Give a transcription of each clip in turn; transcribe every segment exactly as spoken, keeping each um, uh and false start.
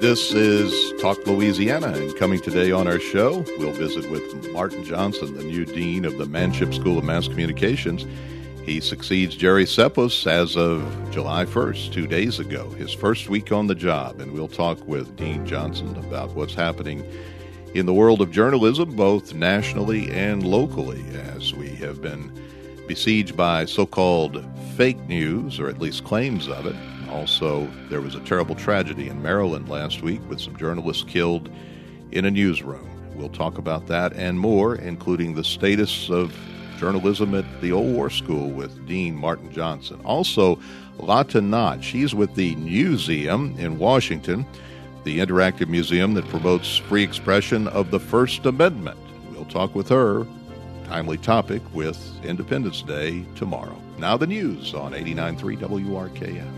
This is Talk Louisiana, and coming today on our show, we'll visit with Martin Johnson, the new dean of the Manship School of Mass Communications. He succeeds Jerry Ceppos as of July first, two days ago, his first week on the job, and we'll talk with Dean Johnson about what's happening in the world of journalism, both nationally and locally, as we have been besieged by so-called fake news, or at least claims of it. Also, there was a terrible tragedy in Maryland last week with some journalists killed in a newsroom. We'll talk about that and more, including the status of journalism at the Old War School with Dean Martin Johnson. Also, Lata Nath. She's with the Newseum in Washington, the interactive museum that promotes free expression of the First Amendment. We'll talk with her. Timely topic with Independence Day tomorrow. Now the news on eighty-nine point three W R K F.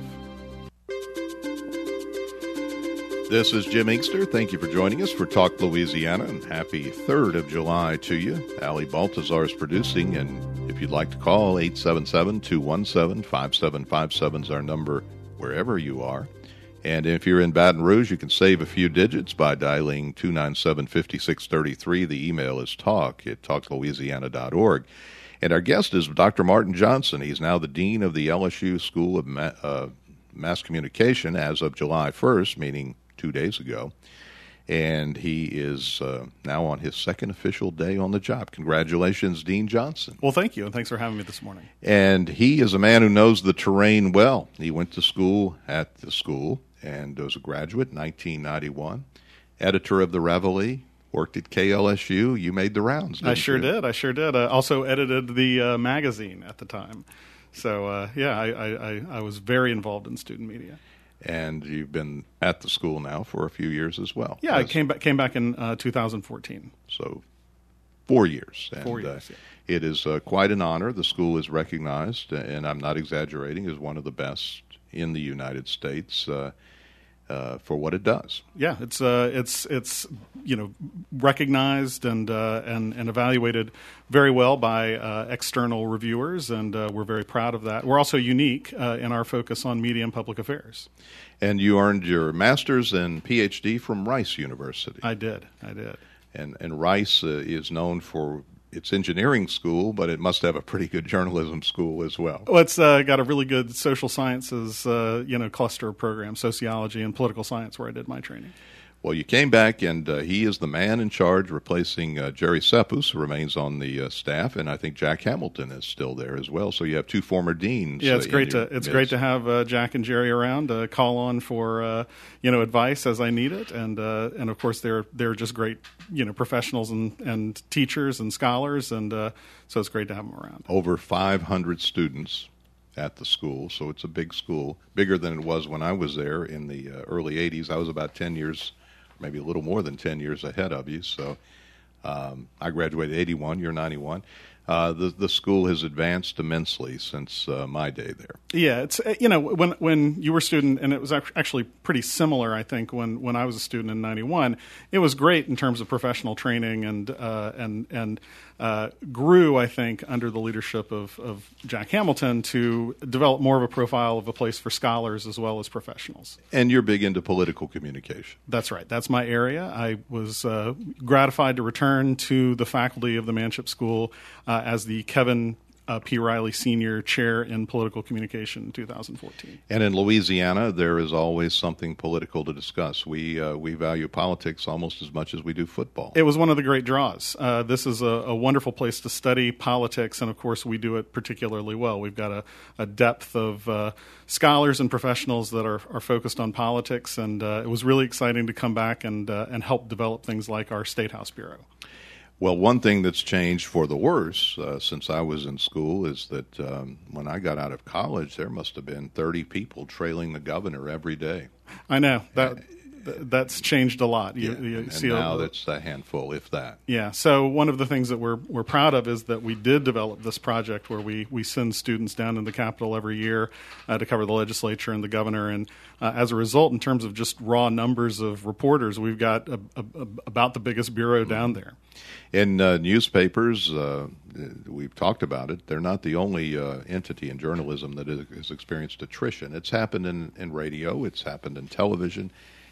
This is Jim Inkster. Thank you for joining us for Talk Louisiana, and happy third of July to you. Ali Baltazar is producing, and if you'd like to call, eight seven seven, two one seven, five seven five seven is our number wherever you are. And if you're in Baton Rouge, you can save a few digits by dialing two nine seven, five six three three. The email is talk at talk louisiana dot org. And our guest is Doctor Martin Johnson. He's now the dean of the L S U School of Ma- uh, Mass Communication as of July first, meaning two days ago, and he is uh, now on his second official day on the job. Congratulations, Dean Johnson. Well, thank you, and thanks for having me this morning. And he is a man who knows the terrain well. He went to school at the school and was a graduate in nineteen ninety-one, editor of the Reveille, worked at K L S U. You made the rounds, didn't I sure you? did. I sure did. I also edited the uh, magazine at the time. So, uh, yeah, I, I, I was very involved in student media. And you've been at the school now for a few years as well. Yeah, I came back came back in uh, two thousand fourteen. So four years. And, four years, uh, yeah. It is uh, quite an honor. The school is recognized, and I'm not exaggerating, as one of the best in the United States uh, uh, for what it does. Yeah, it's uh, it's it's you know recognized and uh, and and evaluated very well by uh, external reviewers, and uh, we're very proud of that. We're also unique uh, in our focus on media and public affairs. And you earned your master's and P H D from Rice University. I did, I did. And and Rice uh, is known for its engineering school, but it must have a pretty good journalism school as well. Well, it's uh, got a really good social sciences, uh, you know, cluster of programs, sociology and political science, where I did my training. Well, you came back, and uh, he is the man in charge, replacing uh, Jerry Ceppos, who remains on the uh, staff, and I think Jack Hamilton is still there as well. So you have two former deans. Yeah, it's uh, great to it's midst. great to have uh, Jack and Jerry around. Uh, call on for uh, you know advice as I need it, and uh, and of course they're they're just great you know professionals and, and teachers and scholars, and uh, so it's great to have them around. Over five hundred students at the school, so it's a big school, bigger than it was when I was there in the uh, early eighties. I was about ten years. Maybe a little more than ten years ahead of you. So um, I graduated eighty-one, you're ninety-one. Uh, the the school has advanced immensely since uh, my day there. Yeah, it's you know when when you were a student, and it was actually pretty similar. I think when, when I was a student in ninety-one, it was great in terms of professional training, and uh, and and uh, grew I think under the leadership of, of Jack Hamilton to develop more of a profile of a place for scholars as well as professionals. And you're big into political communication. That's right. That's my area. I was uh, gratified to return to the faculty of the Manship School uh, as the Kevin uh, P. Riley Senior Chair in Political Communication in two thousand fourteen. And in Louisiana, there is always something political to discuss. We uh, we value politics almost as much as we do football. It was one of the great draws. Uh, this is a, a wonderful place to study politics, and of course we do it particularly well. We've got a, a depth of uh, scholars and professionals that are, are focused on politics, and uh, it was really exciting to come back and uh, and help develop things like our State House Bureau. Well, one thing that's changed for the worse uh, since I was in school is that um, when I got out of college, there must have been thirty people trailing the governor every day. I know. That that's changed a lot. You, yeah. you and see now a, that's a handful, if that. Yeah. So one of the things that we're we're proud of is that we did develop this project where we, we send students down in the Capitol every year uh, to cover the legislature and the governor. And uh, as a result, in terms of just raw numbers of reporters, we've got a, a, a, about the biggest bureau mm-hmm. down there. In uh, newspapers, uh, we've talked about it, they're not the only uh, entity in journalism that has experienced attrition. It's happened in, in radio, it's happened in television,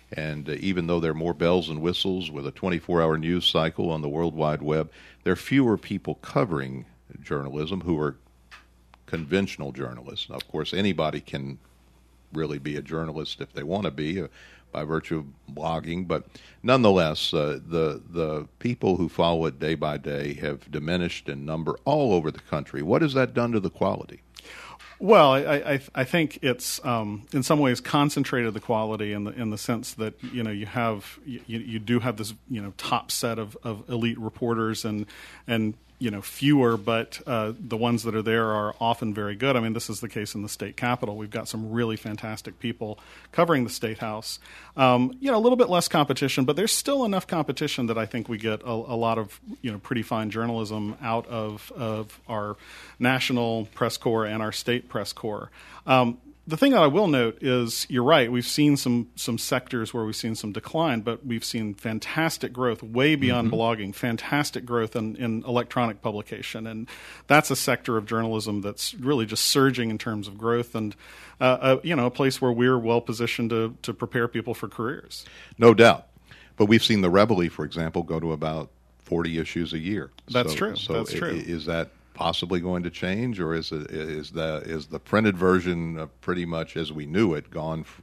And uh, even though there are more bells and whistles with a twenty-four hour news cycle on the World Wide Web, there are fewer people covering journalism who are conventional journalists. Now, of course, anybody can really be a journalist if they want to be uh, by virtue of blogging, but nonetheless, uh, the the people who follow it day by day have diminished in number all over the country. What has that done to the quality? Well, I, I, I think it's um, in some ways concentrated the quality in the in the sense that you know you have you, you do have this you know top set of, of elite reporters and and you know fewer, but uh, the ones that are there are often very good. I mean, this is the case in the state capitol. We've got some really fantastic people covering the State House. Um, you know, a little bit less competition, but there's still enough competition that I think we get a, a lot of you know pretty fine journalism out of of our national press corps and our state press corps. Um, The thing that I will note is, you're right, we've seen some some sectors where we've seen some decline, but we've seen fantastic growth way beyond mm-hmm. blogging, fantastic growth in, in electronic publication. And that's a sector of journalism that's really just surging in terms of growth and, uh, a, you know, a place where we're well positioned to, to prepare people for careers. No doubt. But we've seen the Reveille, for example, go to about forty issues a year. That's so, true. So that's I- true. Is that possibly going to change, or is it, is the is the printed version uh, pretty much as we knew it gone, f-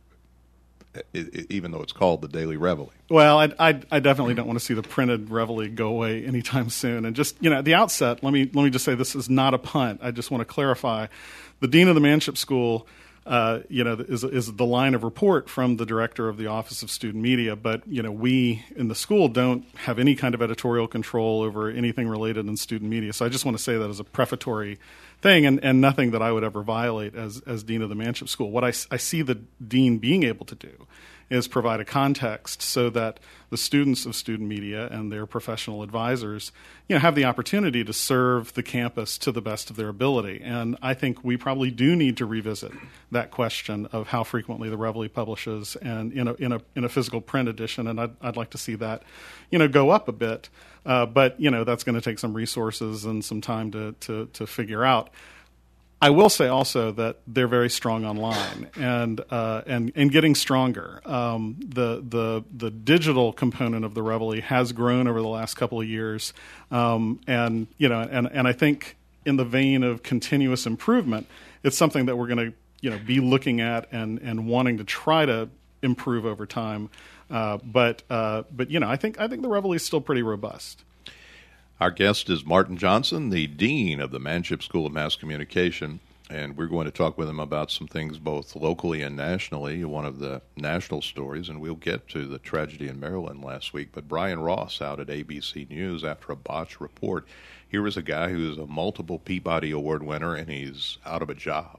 it, it, even though it's called the Daily Reveille? Well, I, I, I definitely don't want to see the printed Reveille go away anytime soon. And just you know, at the outset, let me let me just say this is not a punt. I just want to clarify, the dean of the Manship School, uh, you know, is is the line of report from the director of the Office of Student Media. But you know, we in the school don't have any kind of editorial control over anything related in student media. So I just want to say that as a prefatory thing, and, and nothing that I would ever violate as as dean of the Manship School. What I, I see the dean being able to do is provide a context so that the students of student media and their professional advisors, you know, have the opportunity to serve the campus to the best of their ability. And I think we probably do need to revisit that question of how frequently the Reveille publishes and in a in a in a physical print edition. And I'd I'd like to see that, you know, go up a bit. Uh, but you know, that's going to take some resources and some time to to to figure out. I will say also that they're very strong online and uh, and and getting stronger. Um, the the the digital component of the Reveille has grown over the last couple of years, um, and you know, and and I think in the vein of continuous improvement, it's something that we're going to you know be looking at and and wanting to try to improve over time. Uh, but uh, but you know, I think I think the Reveille is still pretty robust. Our guest is Martin Johnson, the dean of the Manship School of Mass Communication, and we're going to talk with him about some things both locally and nationally, one of the national stories, and we'll get to the tragedy in Maryland last week. But Brian Ross out at A B C News after a botched report. Here is a guy who's a multiple Peabody Award winner, and he's out of a job.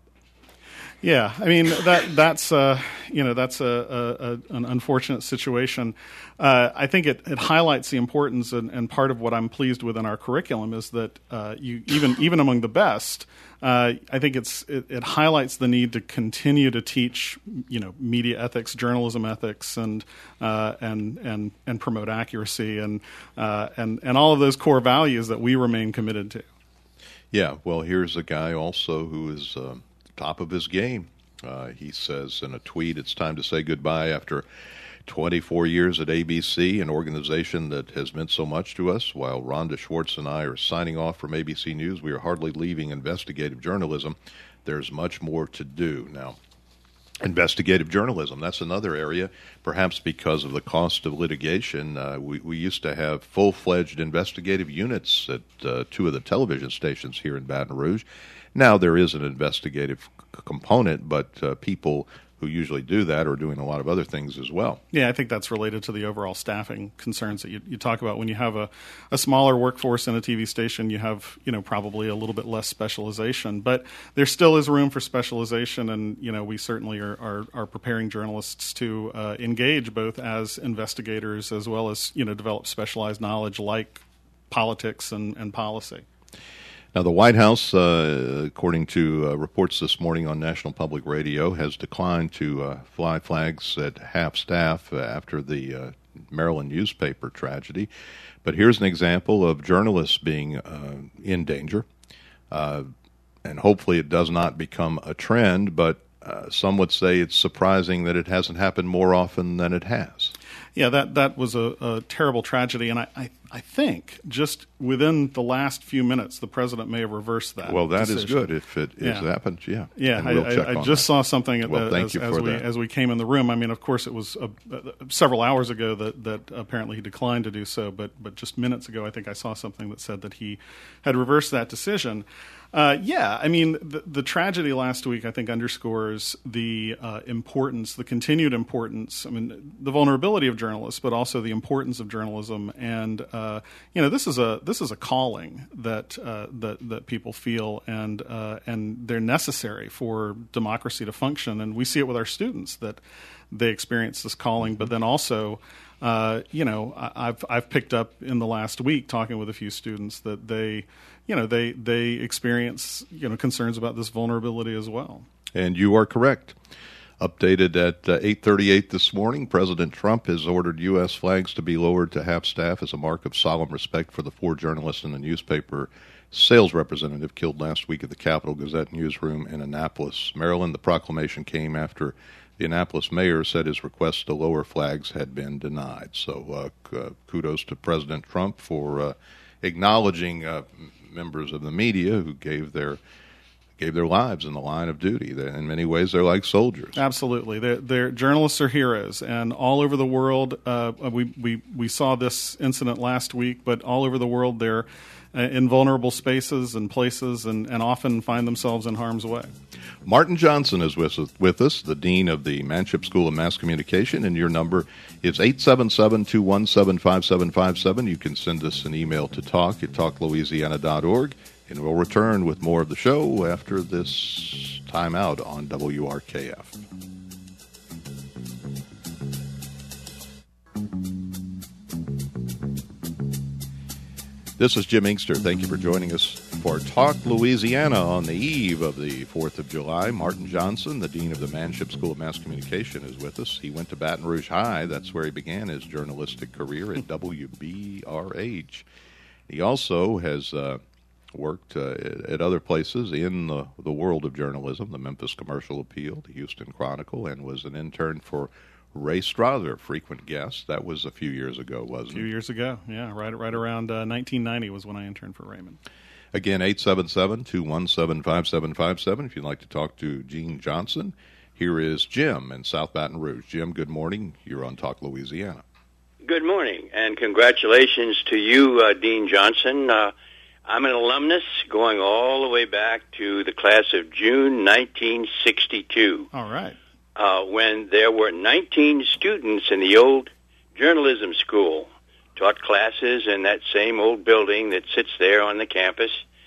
Yeah, I mean that that's uh, you know that's a, a, a an unfortunate situation. Uh, I think it, it highlights the importance, and, and part of what I'm pleased with in our curriculum is that uh, you even even among the best, uh, I think it's it, it highlights the need to continue to teach you know media ethics, journalism ethics, and uh, and and and promote accuracy and uh, and and all of those core values that we remain committed to. Yeah, well, here's a guy also who is. Uh, top of his game. Uh, he says in a tweet, it's time to say goodbye after twenty-four years at A B C, an organization that has meant so much to us. While Rhonda Schwartz and I are signing off from A B C News, we are hardly leaving investigative journalism. There's much more to do. Now, investigative journalism, that's another area, perhaps because of the cost of litigation. Uh, we, we used to have full-fledged investigative units at uh, two of the television stations here in Baton Rouge. Now there is an investigative c- component, but uh, people who usually do that are doing a lot of other things as well. Yeah, I think that's related to the overall staffing concerns that you, you talk about. When you have a, a smaller workforce in a T V station, you have you know probably a little bit less specialization, but there still is room for specialization, and you know we certainly are are, are preparing journalists to uh, engage both as investigators as well as you know develop specialized knowledge like politics and, and policy. Now, the White House, uh, according to uh, reports this morning on National Public Radio, has declined to uh, fly flags at half-staff uh, after the uh, Maryland newspaper tragedy. But here's an example of journalists being uh, in danger. Uh, and hopefully it does not become a trend, but uh, some would say it's surprising that it hasn't happened more often than it has. Yeah, that that was a, a terrible tragedy, and I, I, I think just within the last few minutes, the president may have reversed that. Well, that decision. is good if it yeah. has happened. Yeah, yeah. And I, we'll I, check I on just that. saw something at well, the, thank as, you as for we that. as we came in the room. I mean, of course, it was uh, uh, several hours ago that, that apparently he declined to do so, but but just minutes ago, I think I saw something that said that he had reversed that decision. Uh, yeah, I mean, the, the tragedy last week, I think, underscores the uh, importance, the continued importance, I mean, the vulnerability of journalists, but also the importance of journalism. And, uh, you know, this is a this is a calling that uh, that, that people feel, and, uh, and they're necessary for democracy to function. And we see it with our students, that they experience this calling, but then also... Uh, you know, I've I've picked up in the last week talking with a few students that they, you know, they they experience you know concerns about this vulnerability as well. And you are correct. Updated at uh, eight thirty-eight this morning, President Trump has ordered U S flags to be lowered to half staff as a mark of solemn respect for the four journalists and the newspaper sales representative killed last week at the Capitol Gazette newsroom in Annapolis, Maryland. The proclamation came after the Annapolis mayor said his request to lower flags had been denied. So uh, uh, kudos to President Trump for uh, acknowledging uh, members of the media who gave their gave their lives in the line of duty. They, in many ways, they're like soldiers. Absolutely. They're, they're, journalists are heroes, and all over the world, uh, we, we, we saw this incident last week, but all over the world they're in vulnerable spaces and places and, and often find themselves in harm's way. Martin Johnson is with us, with us, the Dean of the Manship School of Mass Communication, and your number is eight seven seven, two one seven, five seven five seven. You can send us an email to talk at talk louisiana dot org, and we'll return with more of the show after this time out on W R K F. This is Jim Inkster. Thank you for joining us for Talk Louisiana on the eve of the fourth of July. Martin Johnson, the Dean of the Manship School of Mass Communication, is with us. He went to Baton Rouge High. That's where he began his journalistic career at W B R H. He also has uh, worked uh, at other places in the, the world of journalism, the Memphis Commercial Appeal, the Houston Chronicle, and was an intern for Ray Strother, frequent guest. That was a few years ago, wasn't it? A few years ago, yeah. Right right around uh, nineteen ninety was when I interned for Raymond. Again, eight seven seven, two one seven, five seven five seven if you'd like to talk to Gene Johnson. Here is Jim in South Baton Rouge. Jim, good morning. You're on Talk Louisiana. Good morning, and congratulations to you, uh, Dean Johnson. Uh, I'm an alumnus going all the way back to the class of June nineteen sixty-two. All right. Uh, when there were nineteen students in the old journalism school, taught classes in that same old building that sits there on the campus.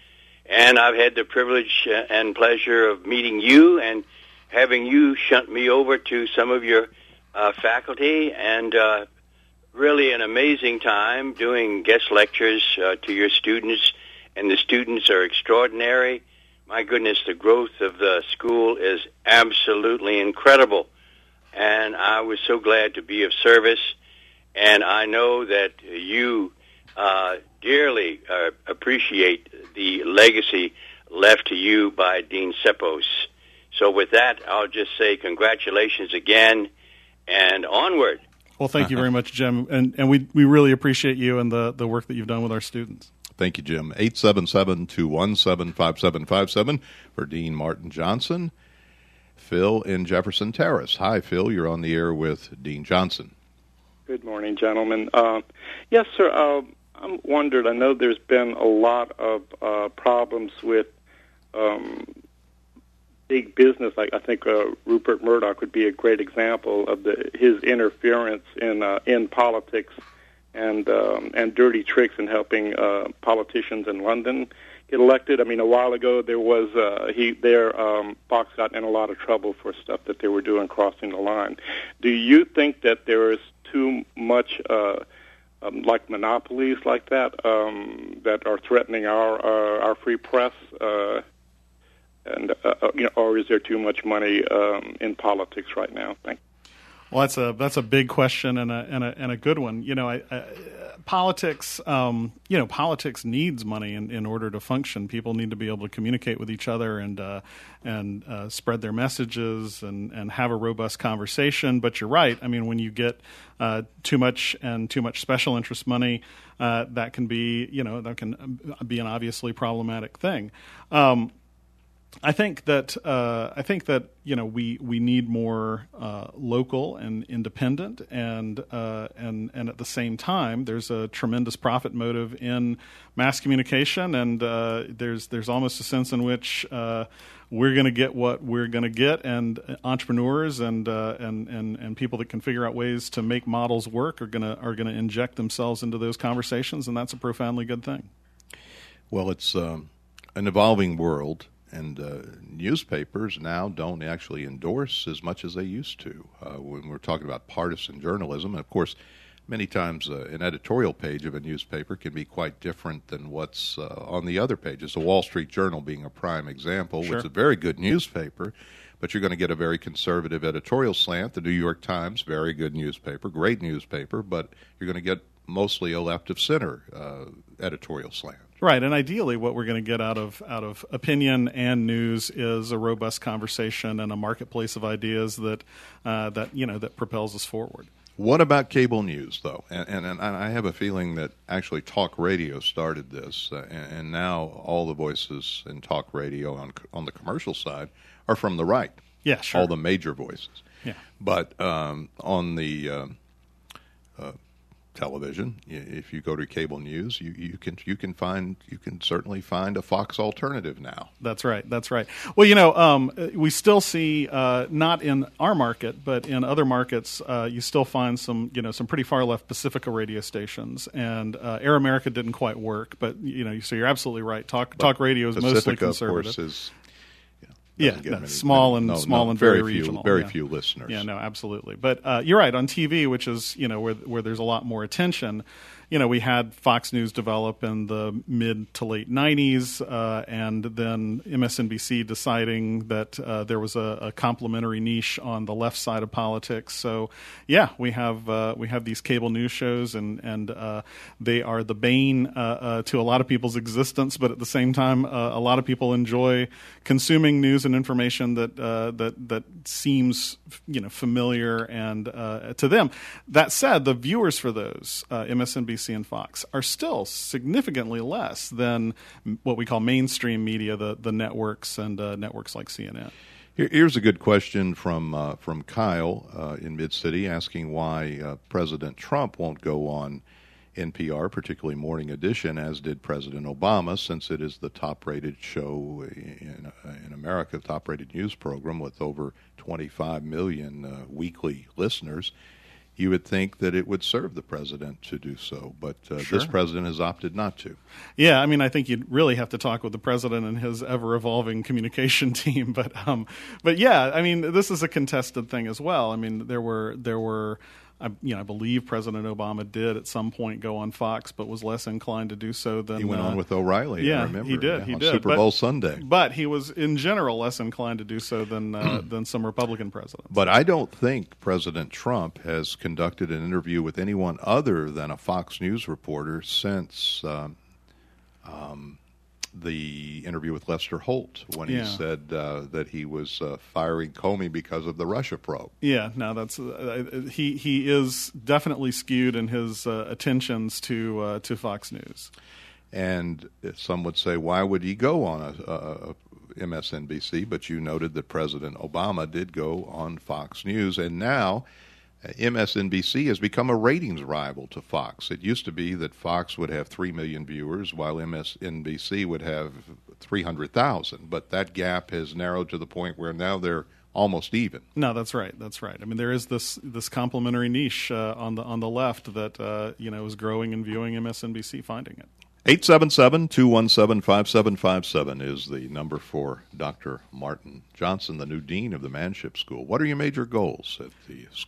And I've had the privilege and pleasure of meeting you and having you shunt me over to some of your uh, faculty, and uh, really an amazing time doing guest lectures uh, to your students, and the students are extraordinary. My goodness, the growth of the school is absolutely incredible, and I was so glad to be of service, and I know that you uh, dearly uh, appreciate the legacy left to you by Dean Seppos. So with that, I'll just say congratulations again, and onward. Well, thank you very much, Jim, and, and we, we really appreciate you and the, the work that you've done with our students. Thank you, Jim. eight seven seven, two one seven, five seven five seven for Dean Martin Johnson. Phil in Jefferson Terrace. Hi, Phil. You're on the air with Dean Johnson. Good morning, gentlemen. Uh, yes, sir. Uh, I'm wondered, I know there's been a lot of uh, problems with um, big business. Like I think uh, Rupert Murdoch would be a great example of the, his interference in uh, in politics and um, and dirty tricks in helping uh, politicians in London get elected. I mean, a while ago there was uh, he there um, Fox got in a lot of trouble for stuff that they were doing crossing the line. Do you think that there is too much uh, um, like monopolies like that um, that are threatening our uh, our free press? Uh, and uh, you know, or is there too much money um, in politics right now? Thank you. Well, that's a that's a big question and a and a and a good one. You know, I, I, politics. Um, you know, politics needs money in, in order to function. People need to be able to communicate with each other and uh, and uh, spread their messages and, and have a robust conversation. But you're right. I mean, when you get uh, too much and too much special interest money, uh, that can be you know that can be an obviously problematic thing. Um, I think that uh, I think that you know we, we need more uh, local and independent, and uh, and and at the same time, there's a tremendous profit motive in mass communication, and uh, there's there's almost a sense in which uh, we're going to get what we're going to get, and entrepreneurs and uh, and and and people that can figure out ways to make models work are gonna are gonna inject themselves into those conversations, and that's a profoundly good thing. Well, it's um, an evolving world. And uh, newspapers now don't actually endorse as much as they used to. Uh, when we're talking about partisan journalism, and of course, many times uh, an editorial page of a newspaper can be quite different than what's uh, on the other pages. The Wall Street Journal being a prime example, Sure. which is a very good newspaper, but you're going to get a very conservative editorial slant. The New York Times, very good newspaper, great newspaper, but you're going to get mostly a left-of-center uh, editorial slant. Right, and ideally what we're going to get out of out of opinion and news is a robust conversation and a marketplace of ideas that uh, that you know that propels us forward. What about cable news, though? And, and, and I have a feeling that actually talk radio started this, uh, and, and now all the voices in talk radio on on the commercial side are from the right. Yeah, sure. All the major voices. Yeah. But um, on the uh, uh, television, if you go to cable news, you, you can you can find you can certainly find a Fox alternative now. That's right. That's right. Well, you know, um, we still see uh, not in our market, but in other markets, uh, you still find some you know some pretty far left Pacifica radio stations, and uh, Air America didn't quite work. But you know, so you're absolutely right. Talk talk radio is Pacifica, mostly conservative. Of course, is Yeah, no, many, small and no, small no, and very, very few, regional. very yeah. few listeners. Yeah, no, absolutely. But uh, you're right, on T V, which is you know where where there's a lot more attention. You know, we had Fox News develop in the mid to late nineties, uh, and then M S N B C deciding that uh, there was a, a complementary niche on the left side of politics. So, yeah, we have uh, we have these cable news shows, and and uh, they are the bane uh, uh, to a lot of people's existence. But at the same time, uh, a lot of people enjoy consuming news and information that uh, that that seems you know familiar and uh, to them. That said, the viewers for those uh, M S N B C and Fox are still significantly less than what we call mainstream media, the the networks and uh, networks like C N N. Here, here's a good question from uh, from Kyle uh, in Mid-City, asking why uh, President Trump won't go on N P R, particularly Morning Edition, as did President Obama, since it is the top-rated show in in America, top-rated news program with over twenty-five million uh, weekly listeners. You would think that it would serve the president to do so, but uh, Sure. this president has opted not to. Yeah, I mean, I think you'd really have to talk with the president and his ever-evolving communication team. But, um, but yeah, I mean, this is a contested thing as well. I mean, there were there were. I, you know, I believe President Obama did at some point go on Fox, but was less inclined to do so than He went uh, on with O'Reilly. Yeah, I remember. he did. Yeah, he on did. Super but, Bowl Sunday. But he was, in general, less inclined to do so than uh, than some Republican presidents. But I don't think President Trump has conducted an interview with anyone other than a Fox News reporter since um, um, the interview with Lester Holt, when Yeah. he said uh, that he was uh, firing Comey because of the Russia probe. Yeah, no, that's uh, he. He is definitely skewed in his uh, attentions to uh, to Fox News. And some would say, why would he go on a, a, a M S N B C? But you noted that President Obama did go on Fox News, and now M S N B C has become a ratings rival to Fox. It used to be that Fox would have three million viewers while M S N B C would have three hundred thousand. But that gap has narrowed to the point where now they're almost even. No, that's right. That's right. I mean, there is this this complementary niche uh, on the on the left that uh, you know is growing and viewing M S N B C, finding it. eight seven seven, two one seven, five seven five seven is the number for Doctor Martin Johnson, the new dean of the Manship School. What are your major goals at the school?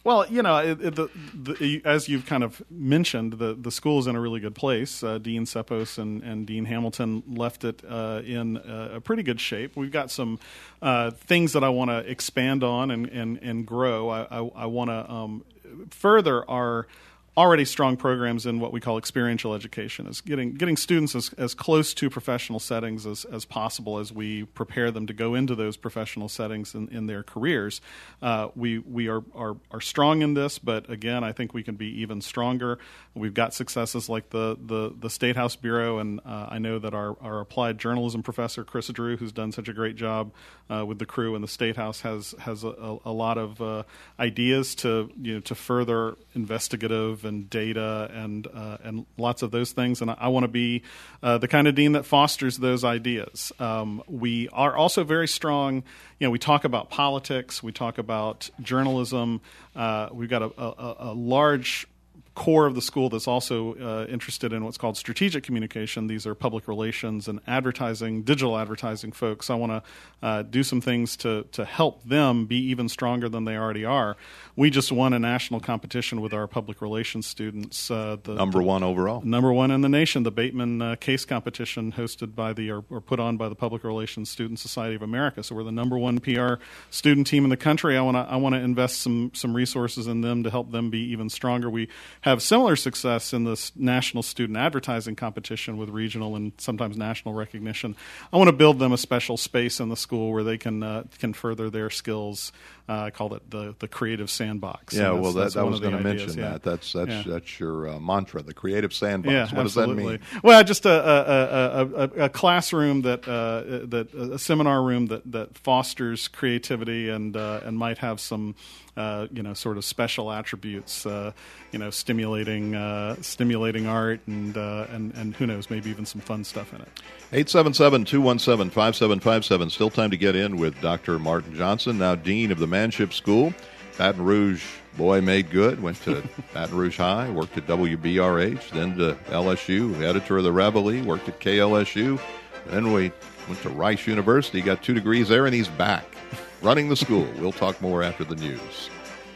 Well, you know, it, it, the, the, as you've kind of mentioned, the, the school is in a really good place. Uh, Dean Seppos and, and Dean Hamilton left it uh, in a, a pretty good shape. We've got some uh, things that I want to expand on and, and, and grow. I, I, I want to um, further our already strong programs in what we call experiential education, is getting getting students as, as close to professional settings as, as possible as we prepare them to go into those professional settings in, in their careers. Uh, we we are, are are strong in this, but again, I think we can be even stronger. We've got successes like the the, the State House Bureau, and uh, I know that our, our applied journalism professor, Chris Drew, who's done such a great job uh, with the crew in the State House, has has a, a lot of uh, ideas to you know to further investigative and data and uh, and lots of those things, and I, I want to be uh, the kind of dean that fosters those ideas. Um, we are also very strong. You know, we talk about politics, we talk about journalism. Uh, we've got a, a, a large core of the school that's also uh, interested in what's called strategic communication. These are public relations and advertising, digital advertising folks. I want to uh, do some things to to help them be even stronger than they already are. We just won a national competition with our public relations students. Uh, the Number the, one overall. Number one in the nation, the Bateman uh, Case Competition, hosted by the or, or put on by the Public Relations Student Society of America. So we're the number one P R student team in the country. I want to I want to invest some some resources in them to help them be even stronger. We have similar success in this national student advertising competition with regional and sometimes national recognition. I want to build them a special space in the school where they can uh, can further their skills. Uh, I call it the the creative sandbox. Yeah, well, well, that, that was going to mention yeah. that. That's that's yeah. that's your uh, mantra, the creative sandbox. Yeah, what absolutely. does that mean? Well, just a a, a, a, a classroom that uh, that a seminar room that, that fosters creativity and uh, and might have some uh, you know sort of special attributes. Uh, you know, stimulating uh, stimulating art and uh, and and who knows, maybe even some fun stuff in it. eight seven seven, two one seven, five seven five seven. Still time to get in with Doctor Martin Johnson, now Dean of the Manship School. Baton Rouge boy made good, went to Baton Rouge High, worked at W B R H, then to L S U, editor of the Reveille, worked at K L S U. Then we went to Rice University, got two degrees there, and he's back running the school. We'll talk more after the news.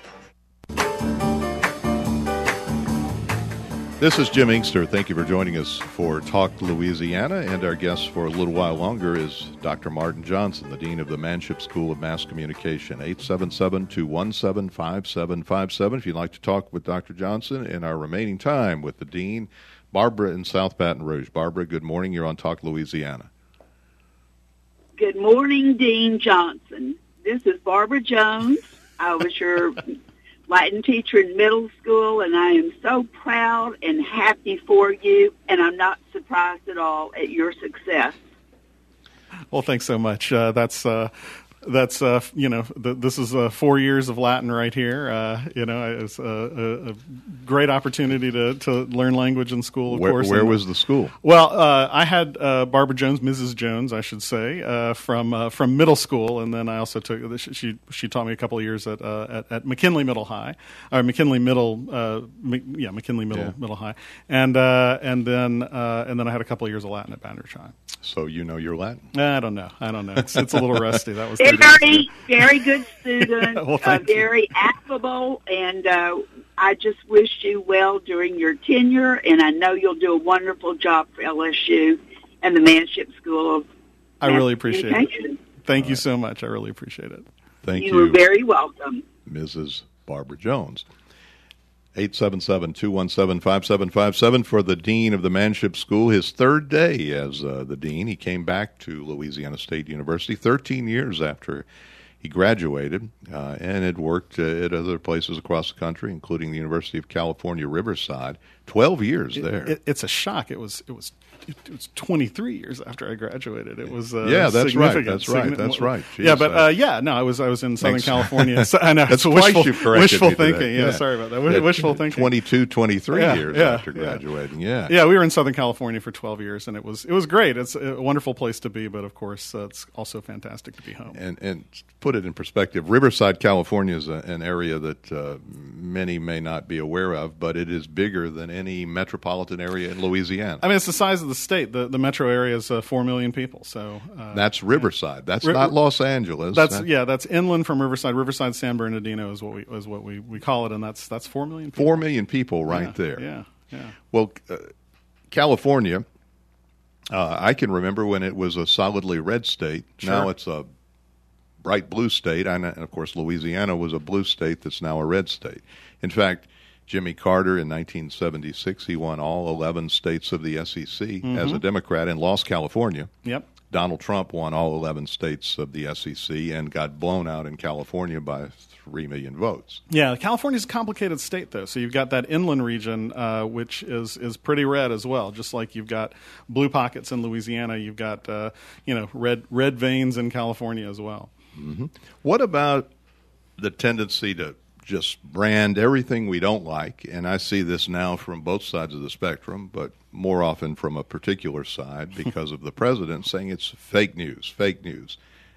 This is Jim Inkster. Thank you for joining us for Talk Louisiana, and our guest for a little while longer is Doctor Martin Johnson, the Dean of the Manship School of Mass Communication. eight seven seven, two one seven, five seven five seven if you'd like to talk with Doctor Johnson in our remaining time with the Dean, Barbara in South Baton Rouge. Barbara, good morning. You're on Talk Louisiana. Good morning, Dean Johnson. This is Barbara Jones. I was your Latin teacher in middle school, and I am so proud and happy for you, and I'm not surprised at all at your success. Well, thanks so much. Uh, that's uh, that's uh, you know the, this is uh, four years of Latin right here. Uh, you know, it's a, a, a great opportunity to, to learn language in school. Of where, course, where and, was the school? Well, uh, I had uh, Barbara Jones, Missus Jones, I should say, uh, from uh, from middle school, and then I also took she she taught me a couple of years at uh, at, at McKinley Middle High, or McKinley Middle, uh, M- yeah, McKinley Middle Yeah. Middle High, and uh, and then uh, and then I had a couple of years of Latin at Baton Rouge High. So you know your Latin? I don't know. I don't know. It's, it's a little rusty. That was Very, very good student, Well, uh, thank you. very affable, and uh, I just wish you well during your tenure, and I know you'll do a wonderful job for L S U and the Manship School of I really appreciate it. Communication. Thank you so much. I really appreciate it. Thank You you, are very welcome. Missus Barbara Jones. eight seven seven, two one seven, five seven five seven for the Dean of the Manship School. His third day as uh, the Dean. He came back to Louisiana State University thirteen years after he graduated, uh, and had worked uh, at other places across the country, including the University of California, Riverside. Twelve years It- there. It, it's a shock. It was it was it was twenty-three years after I graduated. It was uh, Yeah, that's right, significant. that's right, Signi- that's right. yeah, Jeez, but I- uh, yeah, no, I was I was in Southern Thanks. California. So, I know That's it's twice wishful, you've corrected wishful me today. thinking. Yeah, Yeah. sorry about that. Wish- At Wishful thinking. twenty-two, twenty-three Yeah, years yeah, after yeah. graduating. Yeah. Yeah, we were in Southern California for twelve years, and it was it was great. It's a wonderful place to be, but of course, uh, it's also fantastic to be home. And, and to put it in perspective, Riverside, California is a, an area that uh, many may not be aware of, but it is bigger than any metropolitan area in Louisiana. I mean, it's the size of of the state, the, the metro area is uh, four million people. So uh, that's Riverside. That's Ri- not Los Angeles. That's that, yeah. That's inland from Riverside. Riverside San Bernardino is what we is what we, we call it, and that's that's four million people. Four million people right yeah, there. Yeah, yeah. Well, uh, California, uh, I can remember when it was a solidly red state. Sure. Now it's a bright blue state, and of course Louisiana was a blue state that's now a red state. In fact, Jimmy Carter in nineteen seventy-six, he won all eleven states of the S E C mm-hmm. as a Democrat and lost California. Yep. Donald Trump won all eleven states of the S E C and got blown out in California by three million votes. Yeah, California's a complicated state, though. So you've got that inland region, uh, which is, is pretty red as well. Just like you've got blue pockets in Louisiana, you've got uh, you know red red veins in California as well. Mm-hmm. What about the tendency to just brand everything we don't like? And I see this now from both sides of the spectrum, but more often from a particular side because of the president saying it's fake news, fake news.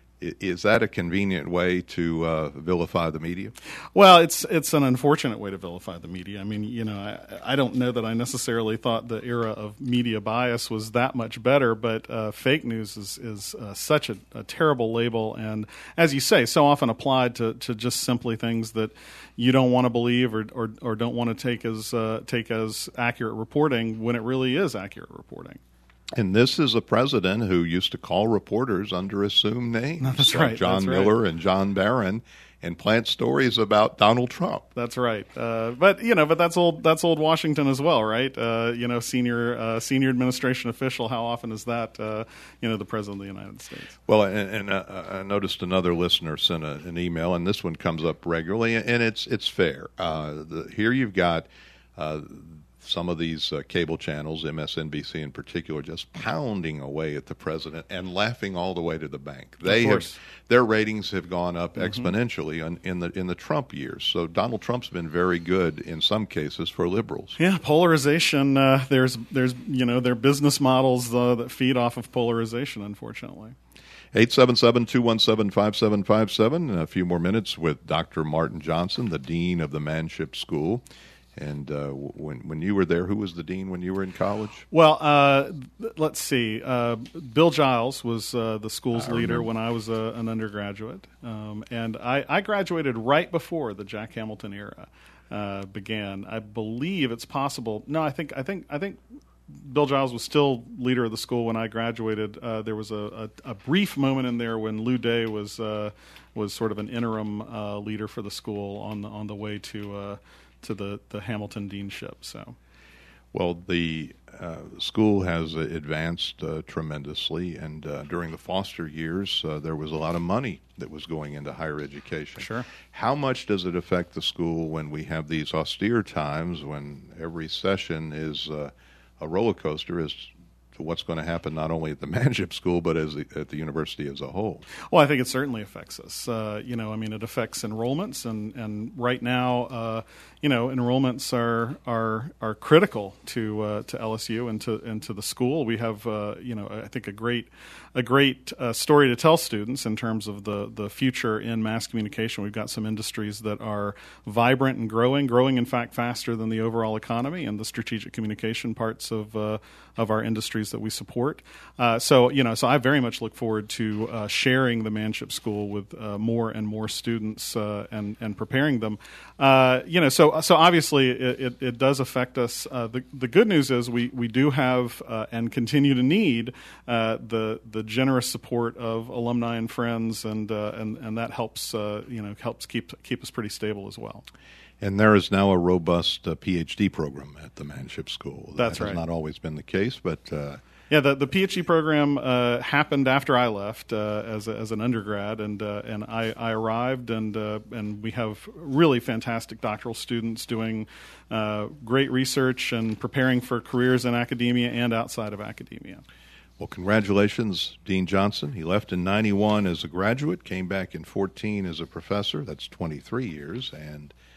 Is that a convenient way to uh, vilify the media? Well, it's it's an unfortunate way to vilify the media. I mean, you know, I, I don't know that I necessarily thought the era of media bias was that much better, but uh, fake news is is uh, such a, a terrible label, and as you say, so often applied to, to just simply things that you don't want to believe or or, or don't want to take as uh, take as accurate reporting when it really is accurate reporting. And this is a president who used to call reporters under assumed names. No, that's like right. John that's Miller right. and John Barron, and plant stories about Donald Trump. That's right. Uh, but you know, but that's old. That's old Washington as well, right? Uh, you know, senior uh, senior administration official. How often is that? Uh, you know, the president of the United States. Well, and, and uh, I noticed another listener sent a, an email, and this one comes up regularly, and it's it's fair. Uh, the, here you've got. Uh, Some of these uh, cable channels, M S N B C in particular, just pounding away at the president and laughing all the way to the bank. They have their ratings have gone up mm-hmm. exponentially in, in the in the Trump years. So Donald Trump's been very good in some cases for liberals. Yeah, polarization. Uh, there's there's you know there are business models uh, that feed off of polarization, unfortunately. eight seven seven, two one seven, five seven five seven. A few more minutes with Doctor Martin Johnson, the dean of the Manship School. And uh, when when you were there, who was the dean when you were in college? Well, uh, let's see. Uh, Bill Giles was uh, the school's I leader remember. when I was uh, an undergraduate, um, and I, I graduated right before the Jack Hamilton era uh, began. I believe it's possible. No, I think I think I think. Bill Giles was still leader of the school when I graduated. Uh, there was a, a, a brief moment in there when Lou Day was uh, was sort of an interim uh, leader for the school on the, on the way to uh, to the, the Hamilton deanship. So, well, the uh, school has advanced uh, tremendously, and uh, during the Foster years, uh, there was a lot of money that was going into higher education. Sure. How much does it affect the school when we have these austere times, when every session is uh, a roller coaster as to what's going to happen not only at the Manship School but as the, at the university as a whole? Well, I think it certainly affects us. Uh, you know, I mean, it affects enrollments, and, and right now, uh, you know, enrollments are are are critical to uh, to L S U and to and to the school. We have, uh, you know, I think a great a great uh, story to tell students in terms of the the future in mass communication. We've got some industries that are vibrant and growing, growing in fact faster than the overall economy and the strategic communication parts of uh, of our industries that we support. Uh, so, you know, so I very much look forward to uh, sharing the Manship School with uh, more and more students uh, and and preparing them. Uh, you know, so so obviously it, it, it does affect us. Uh, the the good news is we we do have uh, and continue to need uh, the the generous support of alumni and friends, and uh, and and that helps uh, you know helps keep keep us pretty stable as well. And there is now a robust uh, P H D program at the Manship School. That's that right. has not always been the case, but uh, yeah, the the P H D program uh, happened after I left uh, as a, as an undergrad, and uh, and I, I arrived, and uh, and we have really fantastic doctoral students doing uh, great research and preparing for careers in academia and outside of academia. Well, congratulations, Dean Johnson. He left in ninety-one as a graduate, came back in fourteen as a professor. That's twenty-three years, and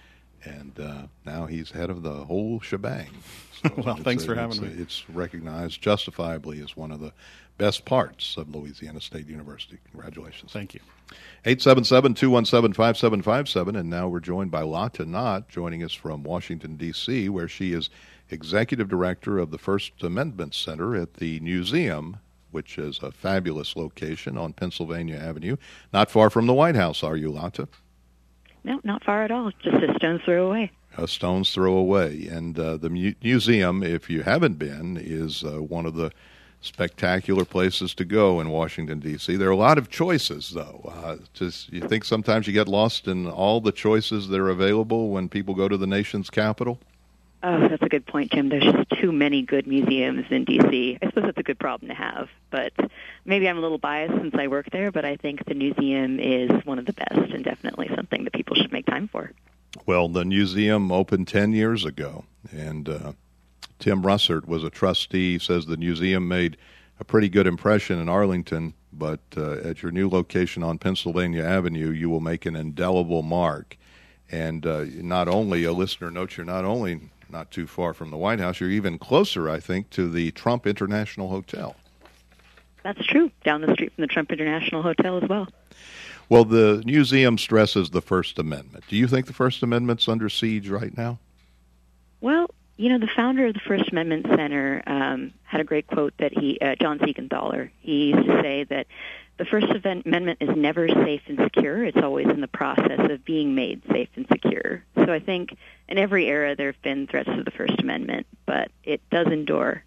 And uh, now he's head of the whole shebang. So well, thanks a, for having it's, me. It's recognized justifiably as one of the best parts of Louisiana State University. Congratulations. Thank you. eight seven seven, two one seven, five seven five seven, and now we're joined by Lata Knott, joining us from Washington, D C, where she is Executive Director of the First Amendment Center at the Museum, which is a fabulous location on Pennsylvania Avenue. Not far from the White House, are you, Lata? No, not far at all. Just a stone's throw away. A stone's throw away. And uh, the mu- museum, if you haven't been, is uh, one of the spectacular places to go in Washington, D C. There are a lot of choices, though. Uh, just you think sometimes you get lost in all the choices that are available when people go to the nation's capital? Oh, that's a good point, Jim. There's just too many good museums in D C. I suppose that's a good problem to have, but maybe I'm a little biased since I work there, but I think the museum is one of the best and definitely something that people should make time for. Well, the museum opened ten years ago, and uh, Tim Russert was a trustee. He says the museum made a pretty good impression in Arlington, but uh, at your new location on Pennsylvania Avenue, you will make an indelible mark. And uh, not only, a listener notes, you're not only not too far from the White House, you're even closer, I think, to the Trump International Hotel. That's true. Down the street from the Trump International Hotel as well. Well, the museum stresses the First Amendment. Do you think the First Amendment's under siege right now? Well, you know, the founder of the First Amendment Center um, had a great quote that he, uh, John Siegenthaler, he used to say that the First Amendment is never safe and secure. It's always in the process of being made safe and secure. So I think in every era there have been threats to the First Amendment, but it does endure.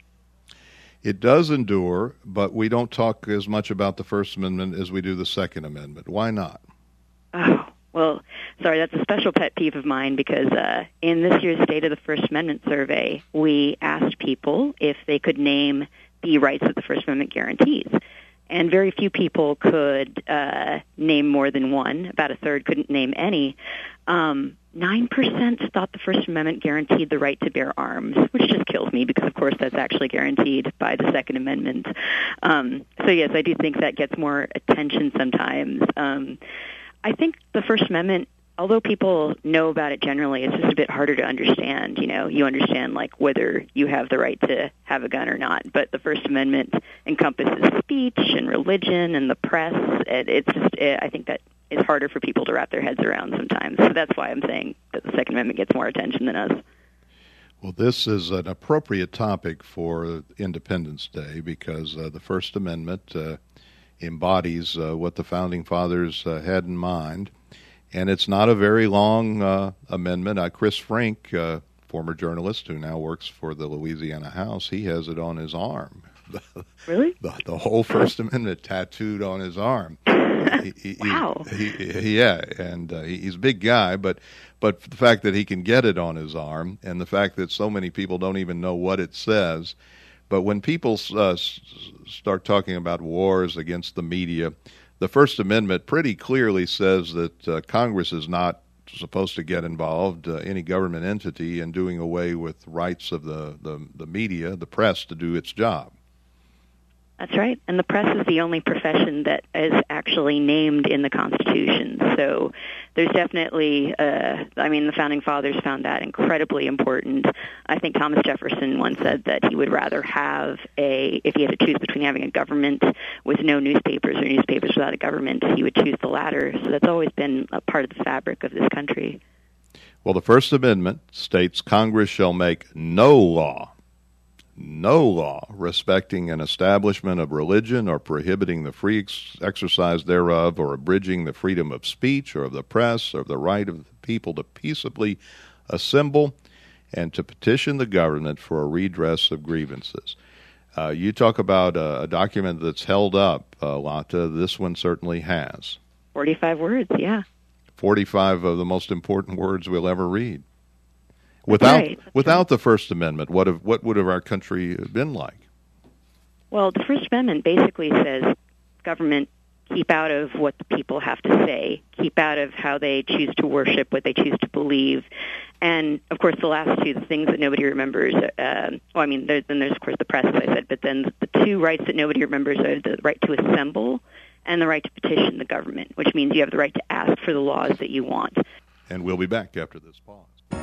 It does endure, but we don't talk as much about the First Amendment as we do the Second Amendment. Why not? Oh, well, sorry, that's a special pet peeve of mine because uh, in this year's State of the First Amendment survey, we asked people if they could name the rights that the First Amendment guarantees. And very few people could uh, name more than one. About a third couldn't name any. Um, nine percent thought the First Amendment guaranteed the right to bear arms, which just kills me because, of course, that's actually guaranteed by the Second Amendment. Um, so, yes, I do think that gets more attention sometimes. Um, I think the First Amendment, although people know about it generally, it's just a bit harder to understand. You know, you understand, like, whether you have the right to have a gun or not. But the First Amendment encompasses speech and religion and the press. It, it's just, it, I think that it's harder for people to wrap their heads around sometimes. So that's why I'm saying that the Second Amendment gets more attention than us. Well, this is an appropriate topic for Independence Day because uh, the First Amendment uh, embodies uh, what the Founding Fathers uh, had in mind. And it's not a very long uh, amendment. Uh, Chris Frink, uh, former journalist who now works for the Louisiana House, he has it on his arm. Really? The, the whole First Amendment tattooed on his arm. He, he, wow. He, he, yeah, and uh, he, he's a big guy, but but the fact that he can get it on his arm and the fact that so many people don't even know what it says. But when people uh, s- start talking about wars against the media, the First Amendment pretty clearly says that uh, Congress is not supposed to get involved, uh, any government entity, in doing away with rights of the, the, the media, the press, to do its job. That's right. And the press is the only profession that is actually named in the Constitution. So there's definitely, uh, I mean, the Founding Fathers found that incredibly important. I think Thomas Jefferson once said that he would rather have a, if he had to choose between having a government with no newspapers or newspapers without a government, he would choose the latter. So that's always been a part of the fabric of this country. Well, the First Amendment states Congress shall make no law no law respecting an establishment of religion or prohibiting the free ex- exercise thereof or abridging the freedom of speech or of the press or the right of the people to peaceably assemble and to petition the government for a redress of grievances. Uh, you talk about a, a document that's held up, uh, Lata. This one certainly has. forty-five words, yeah. forty-five of the most important words we'll ever read. Without right. without right. the First Amendment, what have, what would have our country been like? Well, the First Amendment basically says government keep out of what the people have to say, keep out of how they choose to worship, what they choose to believe. And, of course, the last two, the things that nobody remembers, uh, well, I mean, there, then there's, of course, the press, as I said, but then the two rights that nobody remembers are the right to assemble and the right to petition the government, which means you have the right to ask for the laws that you want. and we'll be back after this pause.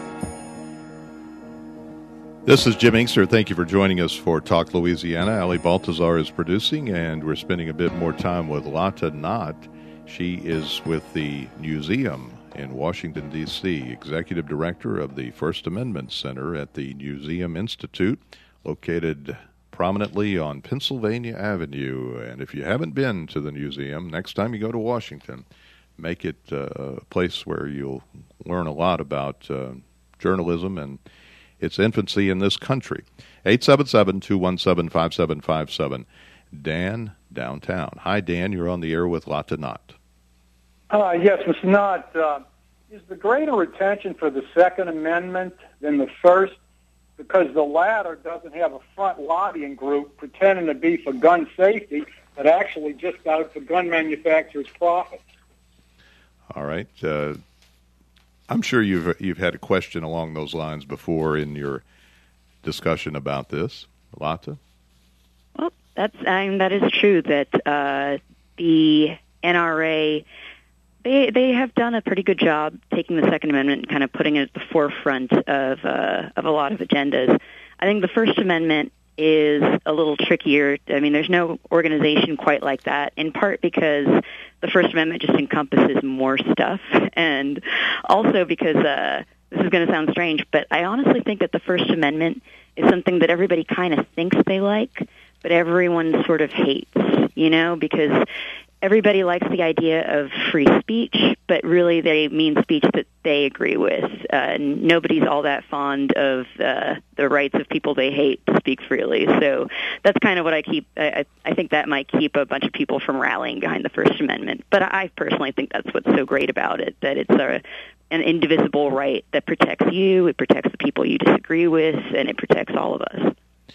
This is Jim Inkster. Thank you for joining us for Talk Louisiana. Ali Baltazar is producing, and we're spending a bit more time with Lata Knott. She is with the museum in Washington, D C, Executive Director of the First Amendment Center at the Museum Institute, located prominently on Pennsylvania Avenue. And if you haven't been to the museum, next time you go to Washington, make it uh, a place where you'll learn a lot about uh, journalism and its infancy in this country. eight seven seven, two one seven, five seven five seven. Dan, downtown. Hi, Dan. You're on the air with Lata Knott. Uh, yes, Mister Knott. Uh, is the greater attention for the Second Amendment than the First? Because the latter doesn't have a front lobbying group pretending to be for gun safety, but actually just out for gun manufacturers' profits. All right. Uh, I'm sure you've you've had a question along those lines before in your discussion about this, Lata. Well, that's I mean, that is true. That uh, the N R A they they have done a pretty good job taking the Second Amendment and kind of putting it at the forefront of uh, of a lot of agendas. I think the First Amendment is a little trickier. I mean, there's no organization quite like that, in part because the First Amendment just encompasses more stuff, and also because uh, this is going to sound strange, but I honestly think that the First Amendment is something that everybody kind of thinks they like, but everyone sort of hates, you know, because everybody likes the idea of free speech, but really they mean speech that they agree with. Uh, nobody's all that fond of uh, the rights of people they hate to speak freely. So that's kind of what I keep. I, I think that might keep a bunch of people from rallying behind the First Amendment. But I personally think that's what's so great about it, that it's a, an indivisible right that protects you, it protects the people you disagree with, and it protects all of us.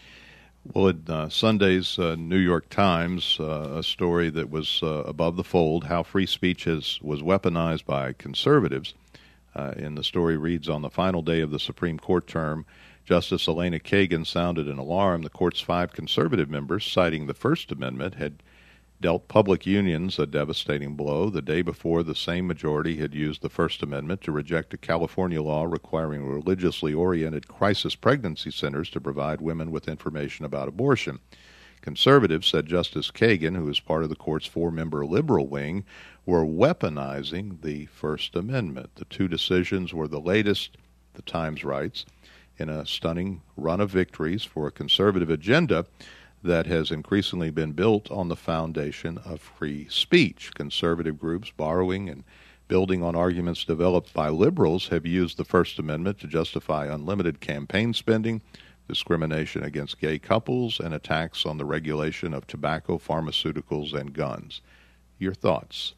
Well, in uh, Sunday's uh, New York Times, uh, a story that was uh, above the fold, how free speech is, was weaponized by conservatives. Uh, and the story reads, on the final day of the Supreme Court term, Justice Elena Kagan sounded an alarm. The court's five conservative members, citing the First Amendment, had dealt public unions a devastating blow. The day before, the same majority had used the First Amendment to reject a California law requiring religiously oriented crisis pregnancy centers to provide women with information about abortion. Conservatives, said Justice Kagan, who is part of the court's four-member liberal wing, were weaponizing the First Amendment. The two decisions were the latest, the Times writes, in a stunning run of victories for a conservative agenda that has increasingly been built on the foundation of free speech. Conservative groups, borrowing and building on arguments developed by liberals, have used the First Amendment to justify unlimited campaign spending, discrimination against gay couples, and attacks on the regulation of tobacco, pharmaceuticals, and guns. Your thoughts?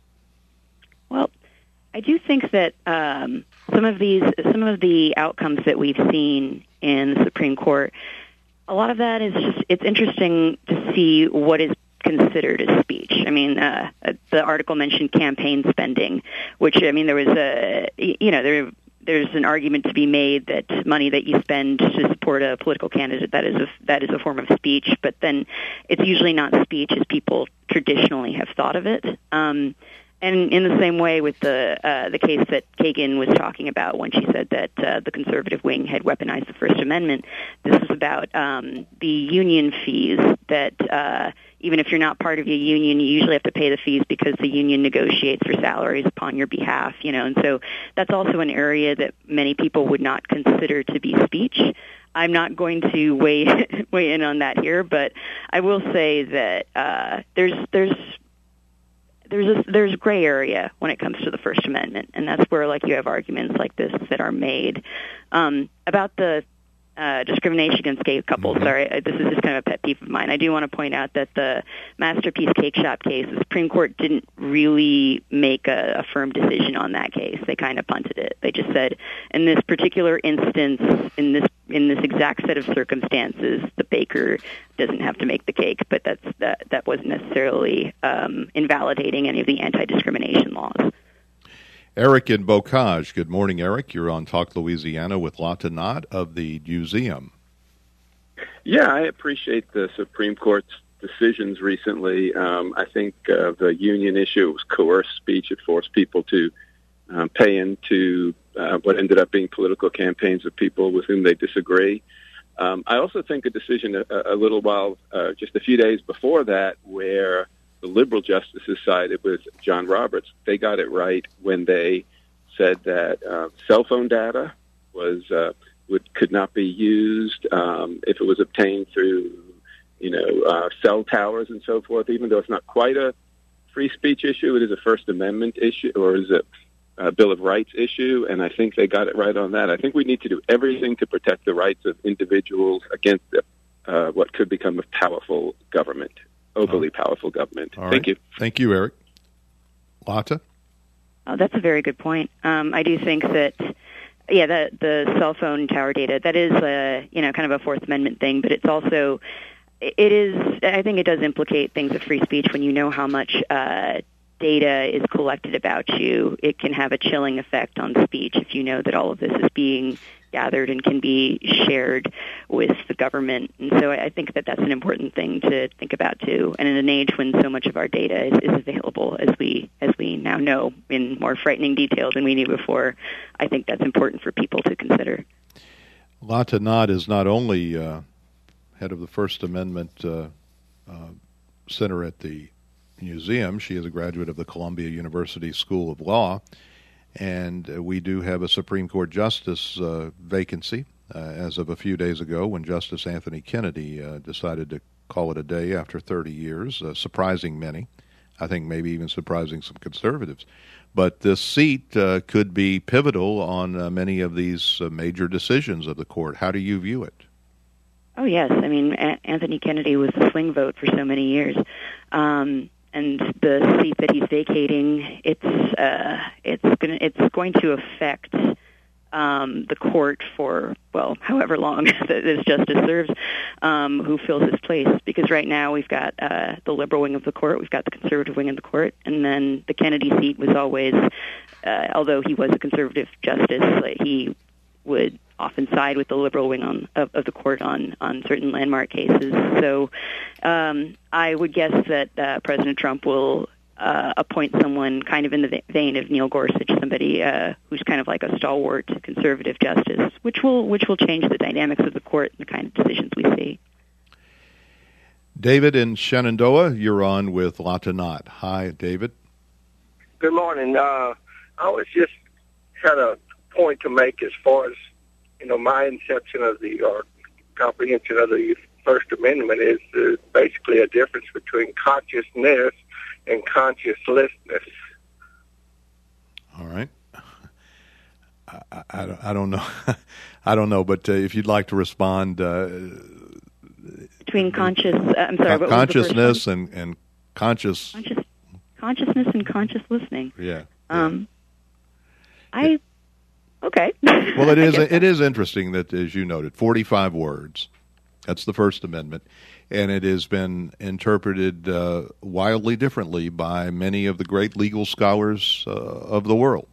Well, I do think that um, some of these, some of the outcomes that we've seen in the Supreme Court, a lot of that is just, it's interesting to see what is considered as speech. I mean, uh, the article mentioned campaign spending, which, I mean, there was a, you know, there there's an argument to be made that money that you spend to support a political candidate, that is a, that is a form of speech, but then it's usually not speech as people traditionally have thought of it. Um, And in the same way with the uh, the case that Kagan was talking about when she said that uh, the conservative wing had weaponized the First Amendment, this was about um, the union fees that uh, even if you're not part of a union, you usually have to pay the fees because the union negotiates for salaries upon your behalf, you know. And so that's also an area that many people would not consider to be speech. I'm not going to weigh weigh in on that here, but I will say that uh, there's there's There's a, there's a gray area when it comes to the First Amendment, and that's where, like, you have arguments like this that are made um, about the uh, discrimination against gay couples. Mm-hmm. Sorry, this is just kind of a pet peeve of mine. I do want to point out that the Masterpiece Cake Shop case, the Supreme Court didn't really make a, a firm decision on that case. They kind of punted it. They just said, in this particular instance, in this in this exact set of circumstances, the baker doesn't have to make the cake, but that's that that wasn't necessarily um, invalidating any of the anti-discrimination laws. Eric in Bocage. Good morning, Eric. You're on Talk Louisiana with Lata Knott of the museum. Yeah, I appreciate the Supreme Court's decisions recently. Um, I think uh, the union issue was coerced speech. It forced people to um, pay into uh, what ended up being political campaigns of people with whom they disagree. Um, I also think a decision a, a little while, uh, just a few days before that, where the liberal justices sided with John Roberts. They got it right when they said that uh, cell phone data was uh, would could not be used um, if it was obtained through, you know, uh, cell towers and so forth. Even though it's not quite a free speech issue, it is a First Amendment issue, or is it a Bill of Rights issue? And I think they got it right on that. I think we need to do everything to protect the rights of individuals against uh, what could become a powerful government, overly oh. powerful government. All Thank right. you. Thank you, Eric. Lata? Oh, that's a very good point. Um, I do think that, yeah, the the cell phone tower data, that is a, you know, kind of a Fourth Amendment thing, but it's also, it is, I think it does implicate things of free speech when you know how much uh, data is collected about you. It can have a chilling effect on speech if you know that all of this is being gathered and can be shared with the government. And so I think that that's an important thing to think about too. And in an age when so much of our data is, is available, as we as we now know in more frightening detail than we knew before, I think that's important for people to consider. Lata Nod is not only uh, head of the First Amendment uh, uh, Center at the museum. She is a graduate of the Columbia University School of Law. And uh, we do have a Supreme Court justice uh, vacancy uh, as of a few days ago when Justice Anthony Kennedy uh, decided to call it a day after thirty years, uh, surprising many. I think maybe even surprising some conservatives. But this seat uh, could be pivotal on uh, many of these uh, major decisions of the court. How do you view it? Oh, yes. I mean, a- Anthony Kennedy was the swing vote for so many years. Um And the seat that he's vacating, it's uh, it's going it's going to affect um, the court for, well, however long this justice serves, um, who fills his place. Because right now we've got uh, the liberal wing of the court, we've got the conservative wing of the court, and then the Kennedy seat was always, uh, although he was a conservative justice, he would often side with the liberal wing on, of, of the court on, on certain landmark cases. So um, I would guess that uh, President Trump will uh, appoint someone kind of in the vein of Neil Gorsuch, somebody uh, who's kind of like a stalwart conservative justice, which will which will change the dynamics of the court and the kind of decisions we see. David in Shenandoah, you're on with Lata Nod. Hi, David. Good morning. Uh, I was just had a point to make as far as, you know, my inception of the, or comprehension of the First Amendment is uh, basically a difference between consciousness and consciencelessness. All right. I, I, I don't know. I don't know, but uh, if you'd like to respond. Uh, between conscious, uh, I'm sorry, con- consciousness and, and conscious. conscious. Consciousness and conscious listening. Yeah. Um, I... Okay. Well, it is it is interesting that, as you noted, forty-five words. That's the First Amendment, and it has been interpreted uh, wildly differently by many of the great legal scholars uh, of the world.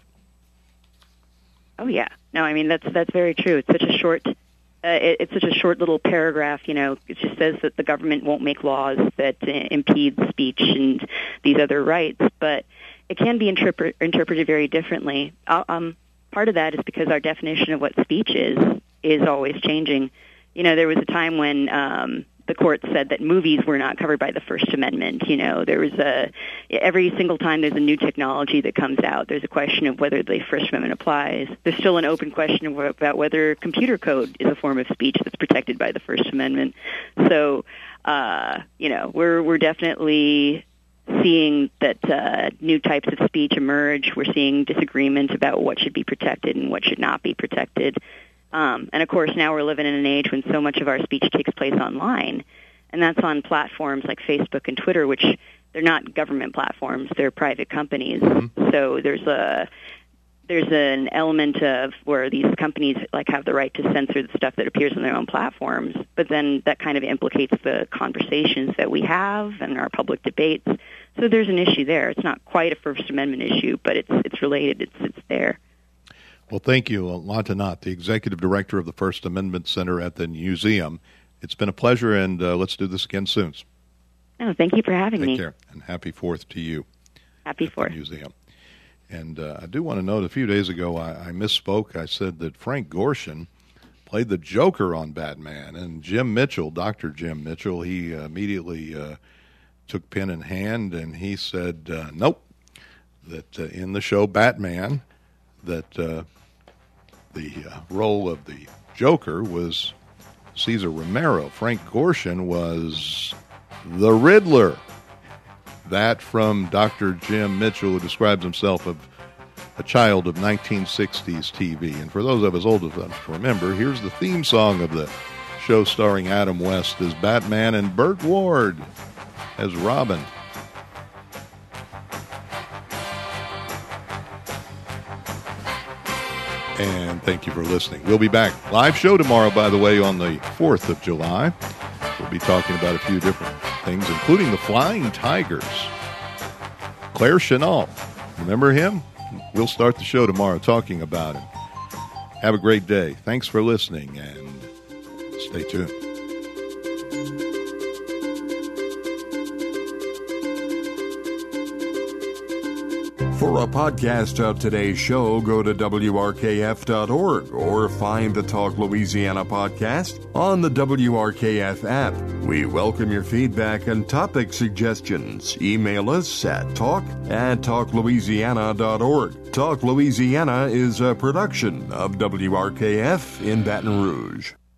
Oh yeah, no, I mean that's that's very true. It's such a short, uh, it, it's such a short little paragraph. You know, it just says that the government won't make laws that uh, impede speech and these other rights, but it can be interpret, interpreted very differently. Uh, um. Part of that is because our definition of what speech is is always changing. You know, there was a time when um, the court said that movies were not covered by the First Amendment. You know, there was a every single time there's a new technology that comes out, there's a question of whether the First Amendment applies. There's still an open question about whether computer code is a form of speech that's protected by the First Amendment. So, uh, you know, we're we're definitely seeing that uh, new types of speech emerge. We're seeing disagreement about what should be protected and what should not be protected. Um, and, of course, now we're living in an age when so much of our speech takes place online, and that's on platforms like Facebook and Twitter, which they're not government platforms. They're private companies. Mm-hmm. So there's a there's an element of where these companies like have the right to censor the stuff that appears on their own platforms, but then that kind of implicates the conversations that we have and our public debates. So there's an issue there. It's not quite a First Amendment issue, but it's it's related. It's it's there. Well, thank you, Lata Nod, the Executive Director of the First Amendment Center at the museum. It's been a pleasure, and uh, let's do this again soon. Oh, thank you for having Take me. Take care, and happy Fourth to you. Happy Fourth. Museum. And uh, I do want to note, a few days ago I, I misspoke. I said that Frank Gorshin played the Joker on Batman, and Jim Mitchell, Doctor Jim Mitchell, he uh, immediately uh, took pen in hand, and he said, uh, nope, that uh, in the show Batman, that uh, the uh, role of the Joker was Cesar Romero. Frank Gorshin was the Riddler. That from Doctor Jim Mitchell, who describes himself as a child of nineteen sixties T V. And for those of us old enough to remember, here's the theme song of the show starring Adam West as Batman and Burt Ward as Robin. And thank you for listening. We'll be back. Live show tomorrow, by the way, on the fourth of July. We'll be talking about a few different things, including the Flying Tigers. Claire Chennault, remember him? We'll start the show tomorrow talking about him. Have a great day. Thanks for listening, and stay tuned. For a podcast of today's show, go to W R K F dot org or find the Talk Louisiana podcast on the W R K F app. We welcome your feedback and topic suggestions. Email us at talk at talk louisiana dot org. Talk Louisiana is a production of W R K F in Baton Rouge.